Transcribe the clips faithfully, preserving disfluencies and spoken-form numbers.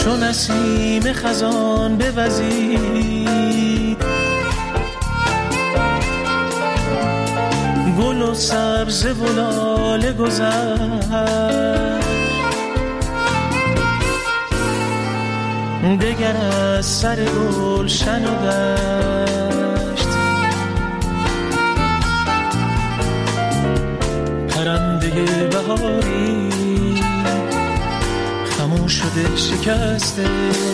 چون نسیم خزان بوزید، گل و سبز و لاله گذشت، دگر از سر گلشن و دشت، پرنده بهاری خموش شده شکسته،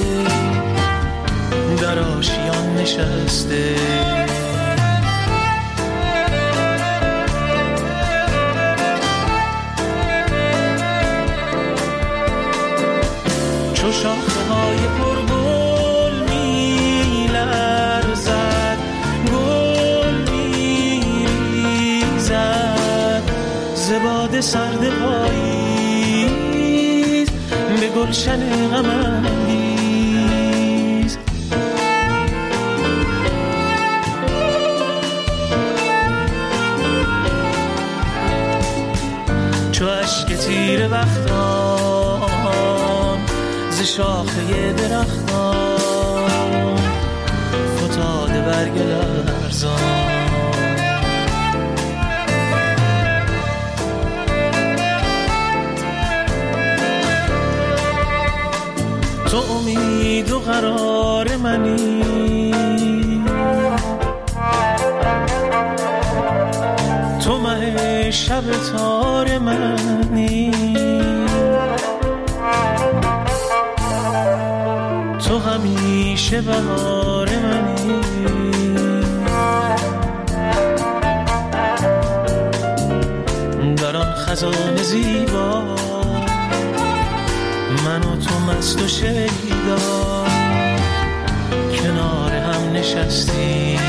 در آشیان نشسته. چو شاخه های پرگل می لرزد، گل می ریزد ز باد سرد پاییز به گلشن غم انگیز. چو اشک تیره بختان ز شاخه درختان فتاده برگ لرزان. تو امید و قرار منی، تو مه شب تار منی، تو همیشه بهار منی. در آن خزان زیبا من و تو مست و شیدا کنار هم نشستیم.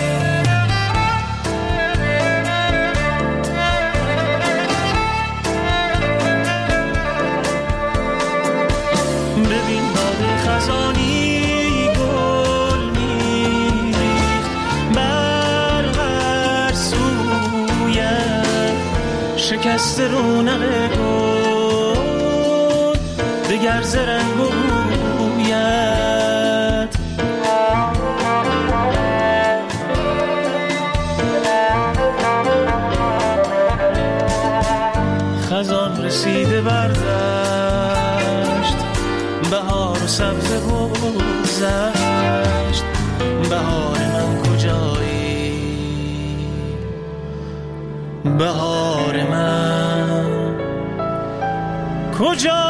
ببین باد خزانی گل میریخت بر هر سویت، شکست رونق گل دگر ز رنگ و بویت. خزان رسیده بردشت، بهار و سبزه گذشت، بهار من کجایی، بهار من کجایی.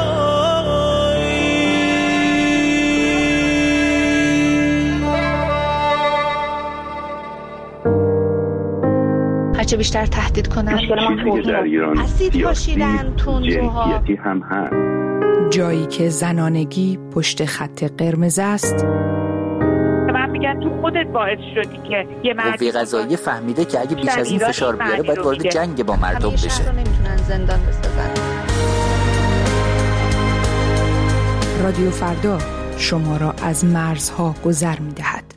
هرچه بیشتر تهدید کنن اسید پاشیدن تندروها هم هست. جایی که زنانگی پشت خط قرمز است. من میگن تو خودت باعث شدی که یه مردی قوه قضاییه فهمیده که اگه بیش از این فشار بیاره باید وارد جنگ با مردم بشه. همیشه نمیتونن زندان بسازن. رادیو فردا شما را از مرزها گذر می‌دهد.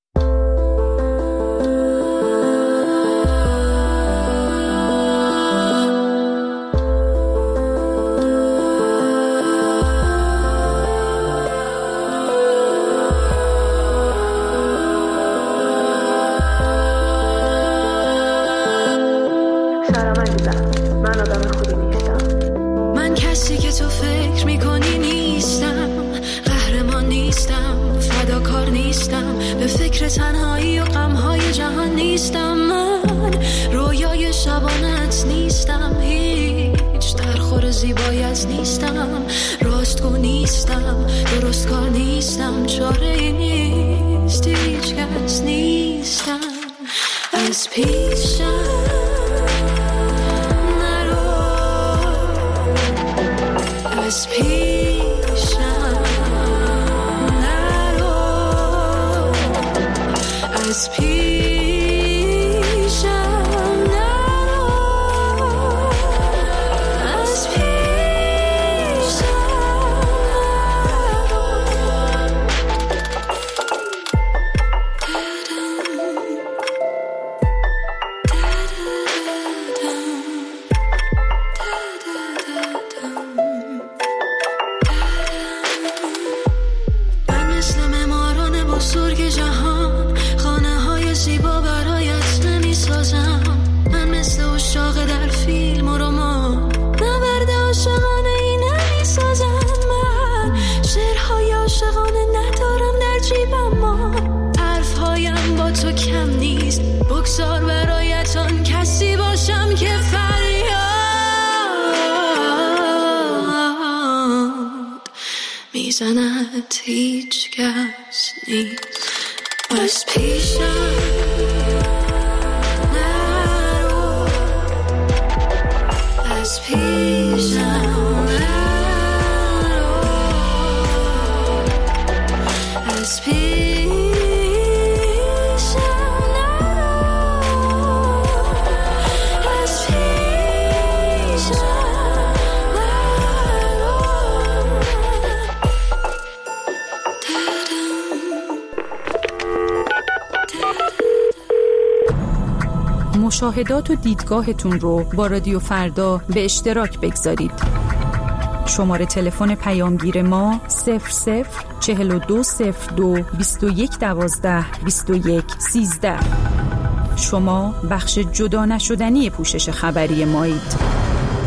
تنهایی و غم‌های جهان نیستم، من رویای شبانت نیستم، هیچ درخور زیبایت نیستم، راستگو نیستم، درست کار نیستم، چاره نیست، هیچ کس نیستم. از پیشم نرو، از پیشم نرو، از پیشم نرو، از پیشم عاشقانه ندارم در جیبم، ما حرفهایم با تو کم نیست، بگذار برایتان کسی باشم که فریاد میزند هیچ کس نیست از پیشم. نرو از پیشم، نرو از پیشم، نرو از پیشم، مشاهدات و دیدگاهتون رو با رادیو فردا به اشتراک بگذارید. شماره تلفن پیامگیر ما صفر صفر چهل و دو صفر دو بیست و یک دوازده بیست و یک سیزده. شما بخش جدا نشدنی پوشش خبری مایید.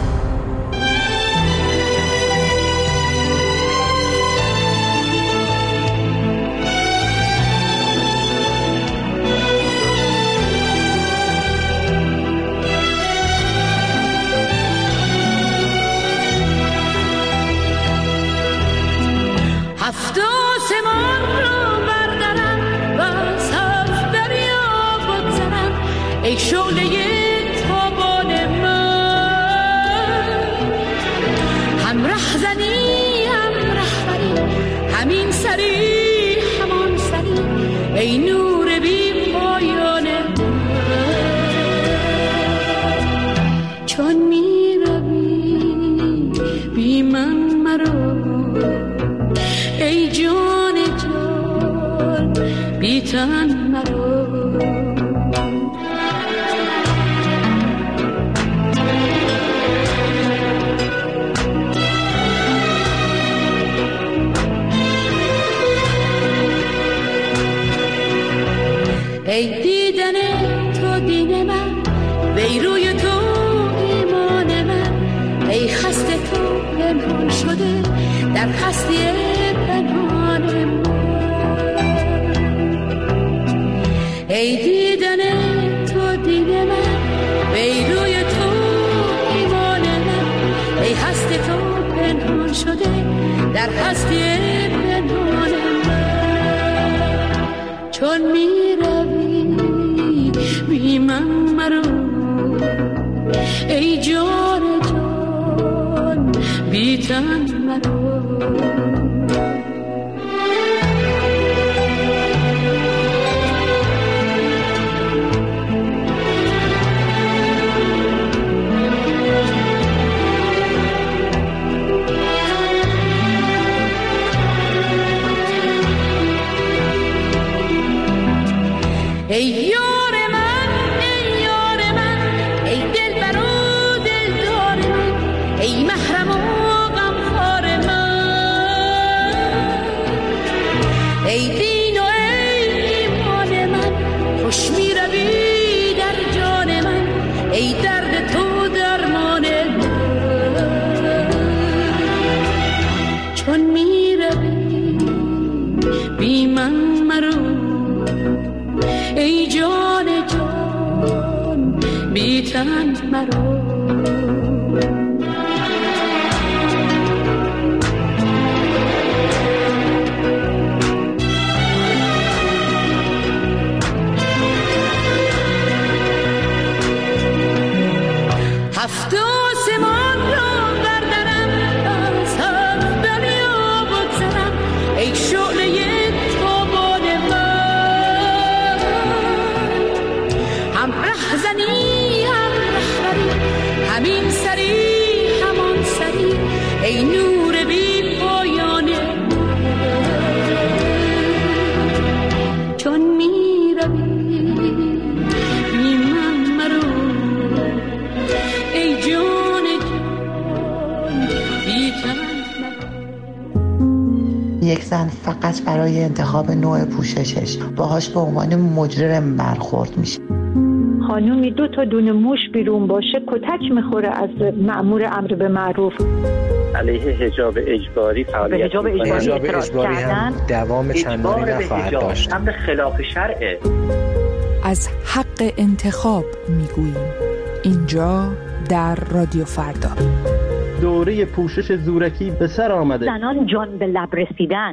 ای دیدن تو دین من، وی روی تو ایمان من، ای خسته تو پنهان شده در هستی پنهان من. ای دیدن تو دین من، وی روی تو ایمان من، ای خسته تو پنهان شده در هستی پنهان من. چون می بی من مرو ای جان جان، بی تن مرو. ای یار من، ای یار من، ای دلبر و دلدار من، ای محرم و غمخوار من، ای دین و ای ایمان من، خوش می روی در جان من، ای درد تو درمان من. چون می روی بی من مرو ای جان جان، بی تن مرو. هفت آسمان را بردارم، از هفت دریا بگذرم، ای شعله تابان من، هم رهزنی هم رهبری، همین سری همان سری، ای نور بی پایان من. چون می روی بی من مرو ای جان جان، بی تن مرو. یک زن فقط برای انتخاب نوع پوششش باهاش به عنوان مجرم برخورد میشه. خانومی دو تا دونه موش بیرون باشه کتک میخوره از مأمور امر به معروف. علیه حجاب اجباری فعالیت حجاب اجباری حجاب اجباری هم دوام چندانی نخواهد داشت. هم به خلاف شرعه. از حق انتخاب میگوییم اینجا در رادیو فردا. دوره پوشش زورکی به سر آمده. زنان جان به لب رسیدن.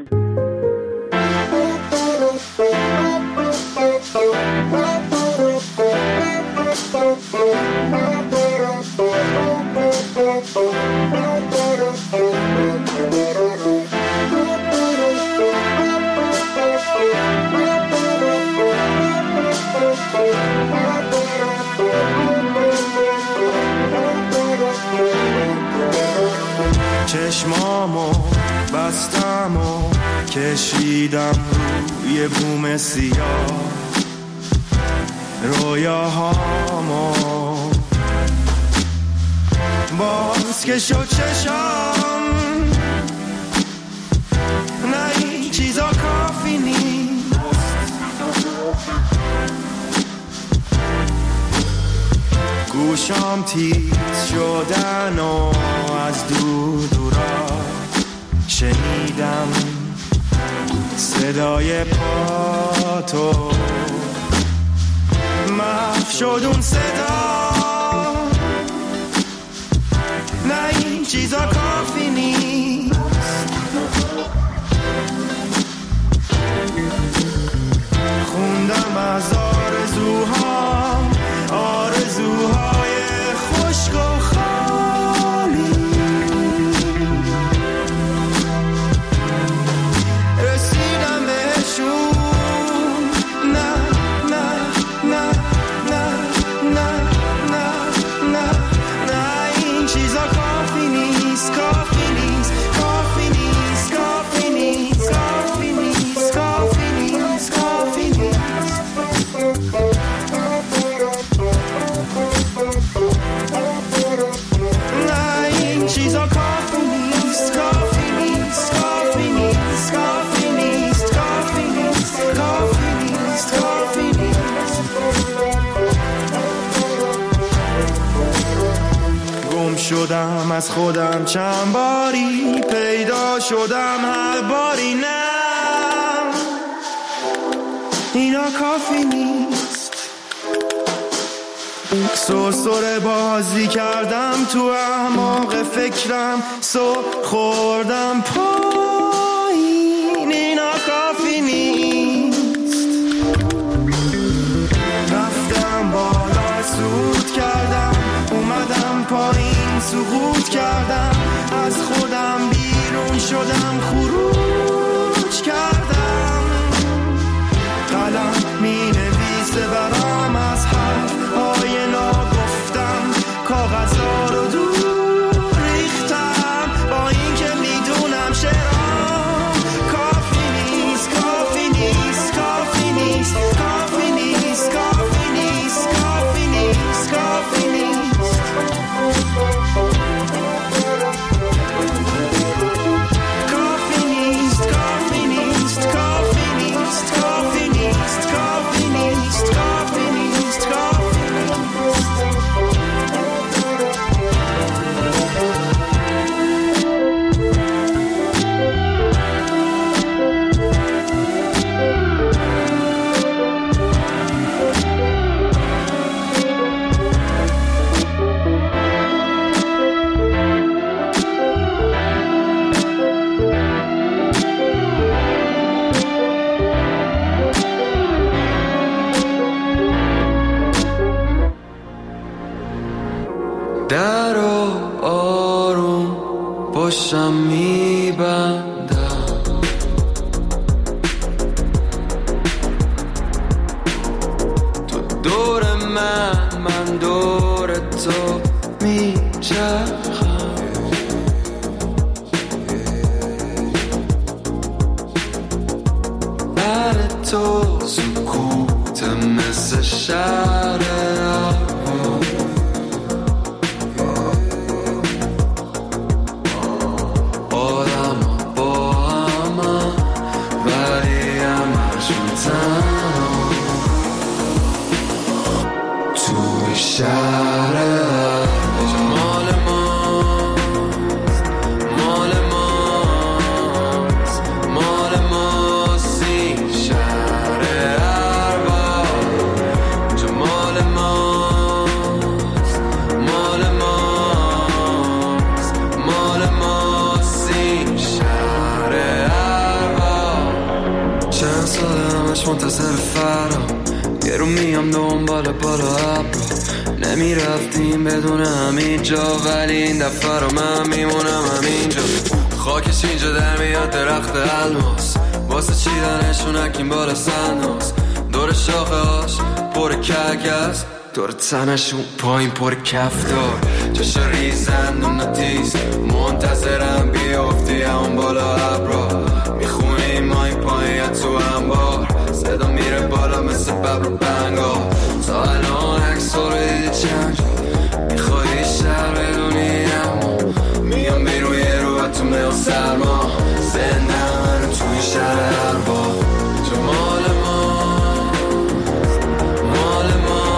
چشمامو بستم و کشیدم روی بوم سیاه رویاهامو باز که شد چشام نه این چیزا کافی نیست گوشام تیز شدن و از دور دورا شنیدم صدای پاتو محو شد اون صدا نه این چیزا کافی نیست خوندم از آرزوهام آرزوهای خشک و خالی رسیدم بهشون نه نه نه نه نه نه نه نه این چیزا کافی نیست کافی نیست کافی نیست کافی نیست کافی نیست کافی نیست کافی نیست نه این چیزا کافی نیست کافی نیست کافی نیست کافی نیست کافی نیست کافی نیست کافی نیست گم شدم از خودم چند باری پیدا شدم هر باری نه اینا کافی نیست سرسره بازی کردم تو اعماق فکرم سر خوردم پایین اینا کافی نیست رفتم بالا سود کردم اومدم پایین سقوط کردم از خودم بیرون شدم خروج کردم قلم می نویسه برام از حرفهای ناگفتم کاغذها رو دور ریختم با این که میدونم شعرام کافی نیست کافی نیست کافی نیست کافی نیست کافی نیست کافی نیست کافی نیست کافی نیست کافی نیست کافی نیست کافی نیست کافی نیست کافی نیست کافی در آروم پشتم میبندم تو دور من من دور تو میچرخم بر تو سکوت مثل شهر شهر جمال ماست همش منتظر فردا، یه رو میام دنبال بالا ابرا. نمیرفتیم بدون همین جا، ولی این دفعه رو من میمونم همینجا. خاکش اینجا در میاد درخت الماس، واسه چیدنشون اکیم بالا سناس. دور شاخه هاش پر کگز، دور تنشون پایین پر کفتار. جاش ریزند و نتیز، منتظرم بیافتی همون بالا ابرا. میخونیم ما این پایین تو انبار، صدا میره بالا مثل ببر و بنگا. تا الان عکس ها رو دیدی چند جا، میخوایی شهر بدونی اما میام بیرون یه رو تو میل سرما. زنده من توی شهر اربا، تو مال ما مال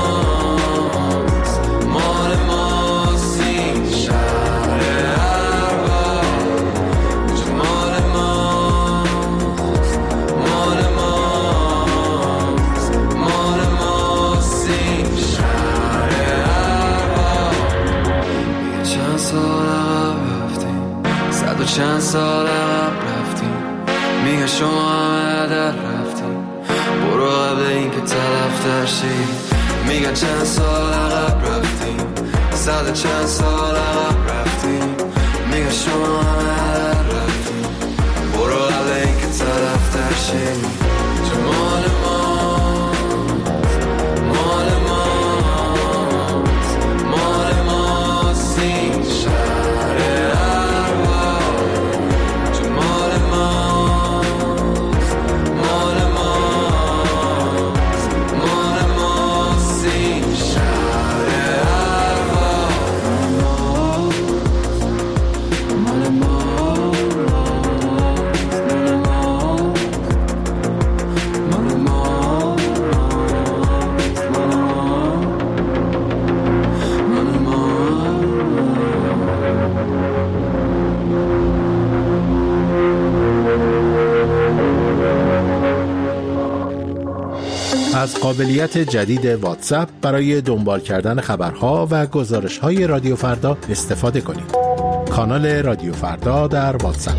ماست، مال ماست این شهر اربا. تو مال ماست مال ماست، مال ماست این شهر اربا. میگه چند سال عقب رفتیم، صد و چند سال عقب رفتیم. میگه شما همه در رفتیم، برو قبل این که طرف ترشی. میگه چند سال عقب رفتیم، صد و چند سال عقب رفتیم. میگه شما همه در رفتیم، برو قبل این که طرف ترشی. تو مال ما مال ماست، مال ماست این شهر اربا. تو مال ماست مال ماست، مال ماست این شهر اربا. مال ماست مال ماست، مال از قابلیت جدید واتساپ برای دنبال کردن خبرها و گزارش‌های رادیو فردا استفاده کنید. کانال رادیو فردا در واتساپ.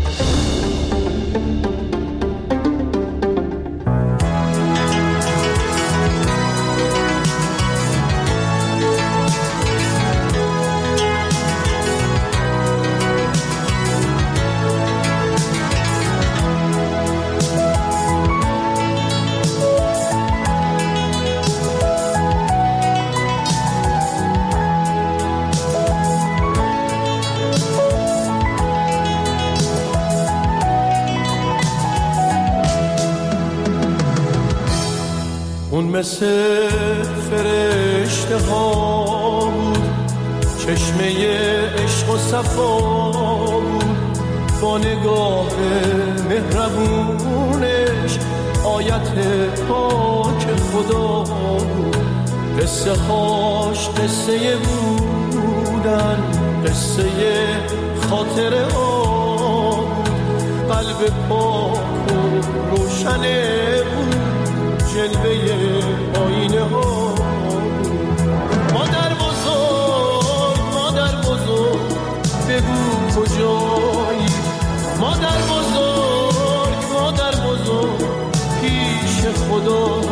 اون مثل فرشته ها بود، چشمه عشق و صفا بود. با نگاه مهربونش آیت پاک خدا بود. قصه هاش قصه بودن، قصه خاطره ها بود. قلب پاک و روشنه بود، جلوه آینه ها. مادر بزرگ مادر بزرگ بگو کجایی. مادر بزرگ مادر بزرگ پیش خدا.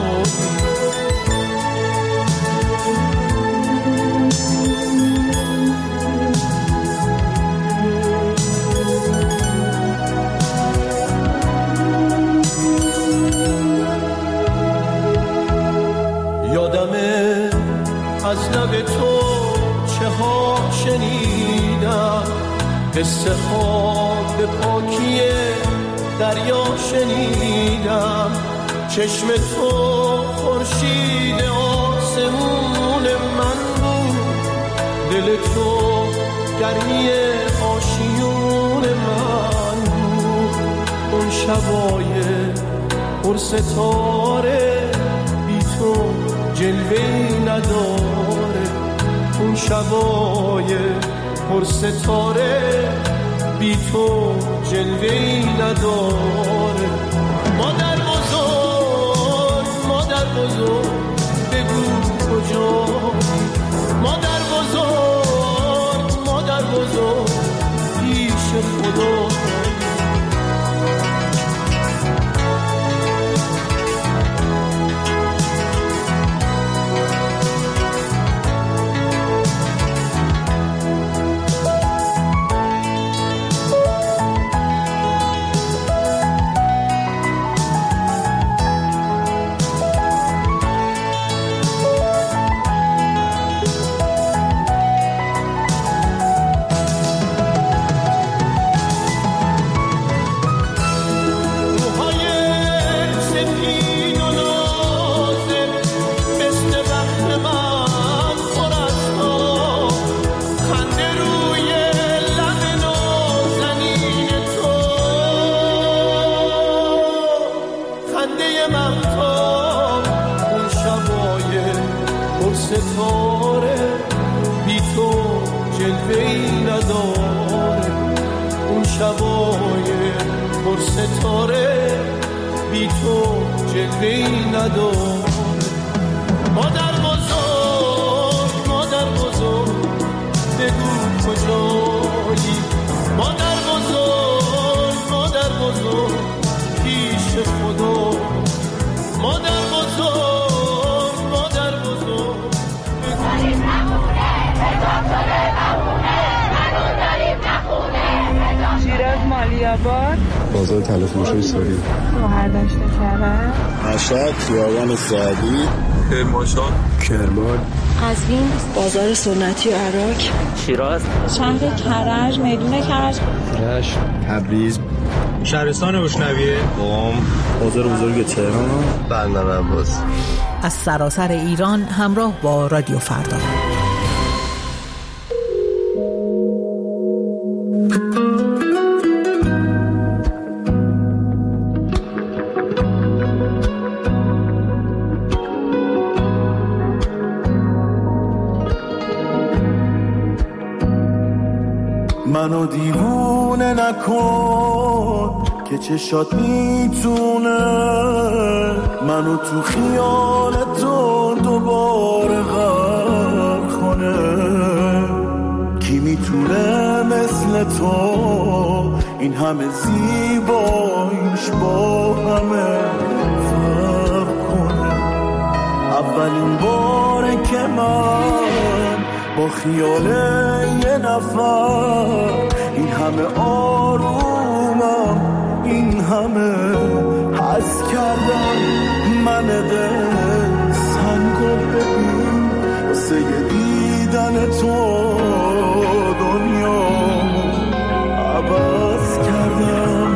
یادمه از لب تو چه ها شنیدم، قصه ها به پاکی دریا شنیدم. چشم تو خورشید آسمون من بود، دل تو گرمی آشیون من بود. اون شبای پر ستاره بی تو جلوه‌ای نداره. اون شبای پر ستاره بی تو جلوه‌ای نداره. مادر بزرگ مادر بزرگ بگو کجایی. مادر بزرگ مادر بزرگ پیش خدا. پر ستاره بی تو جلوه‌ای نداره. مادر بزرگ مادر بزرگ بگو کجایی، مادر بزرگ مادر بزرگ پیش خدا، مادر بزرگ مادر بزرگ داریم نمونه حجاب شده نمونه هنوز داریم نخونه. شیراز مالیاباد، بازار تلفروشی سوری، شهردشت کرج، مشهد خیابان سعدی، کرمانشاه، کرمان، قزوین، بازار سنتی عراق، شیراز، شهر کرج، میدون کرج، رشت، تبریز، شهرستان روشنویه، قم، بازار بزرگ تهران، بندر عباس. از سراسر ایران همراه با رادیو فردا. منو دیوونه نکن که چشات میتونه منو تو خیال تو دوباره غرق کنه. کی میتونه مثل تو این همه زیباییش با همه فرق کنه. اولین باره که من با خیال یه نفر این همه آرومم این همه حس کردم. من دل سنگو ببین واسه دیدن تو دنیامو عوض کردم.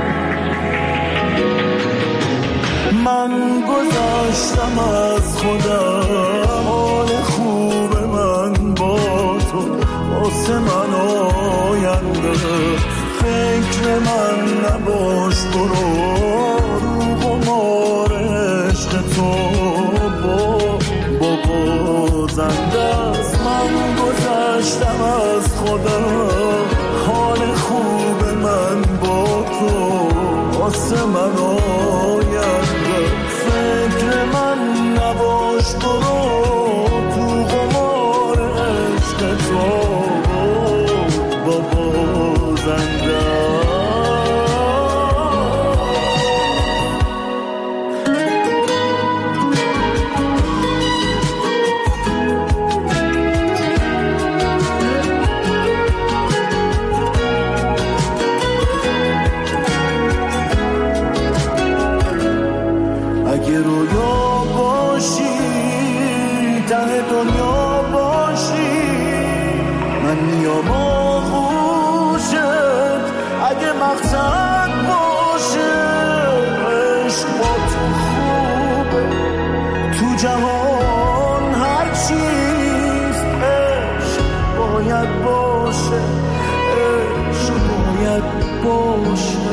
من گذشتم از خودم، حال خوب من با تو واسه من آینده. فکر من نباش برو رو قمار عشق تو با بابا زنده است. من گذشتم از خودم، حال خوب من با تو واسه من آینده. فکر من نباش برو تو قمار عشق تو بابا زنده. اگه رویا باشی ته دنیا باشی من میام آغوشت. اگه مقصد باشه عشق با تو خوبه تو جهان هر چیز عشق باید باشه، عشق باید باشه.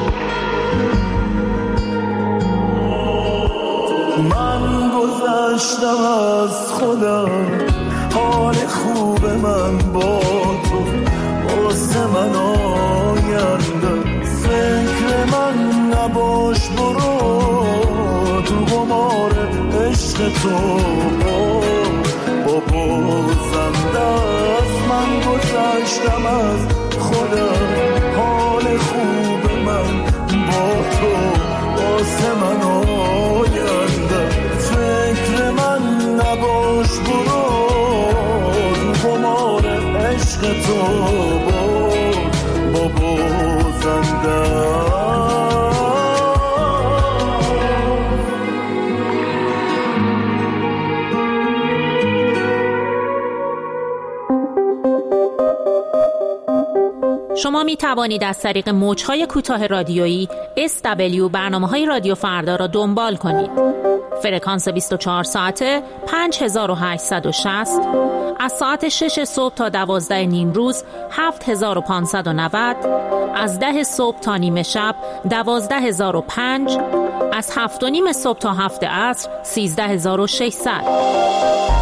من گذشتم از خودم، حال خوب من با تو واسه من آینده. فکر من نباش برو تو قمار عشق تو بابا زنده است. من گذشتم از خودم، حال خوب من با تو واسه من آینده. فکر من نباش برو تو قمار عشق تو بابا زنده. شما می توانید از طریق موج‌های کوتاه رادیویی اس دبلیو برنامه‌های رادیو فردا را دنبال کنید. فرکانس بیست و چهار ساعته پنج هزار و هشتصد و شصت، از ساعت شش صبح تا دوازده نیم روز هفت هزار و پانصد و نود، از ده صبح تا نیمه شب دوازده هزار و پنج، از هفت و نیم صبح تا هفت عصر سیزده هزار و ششصد.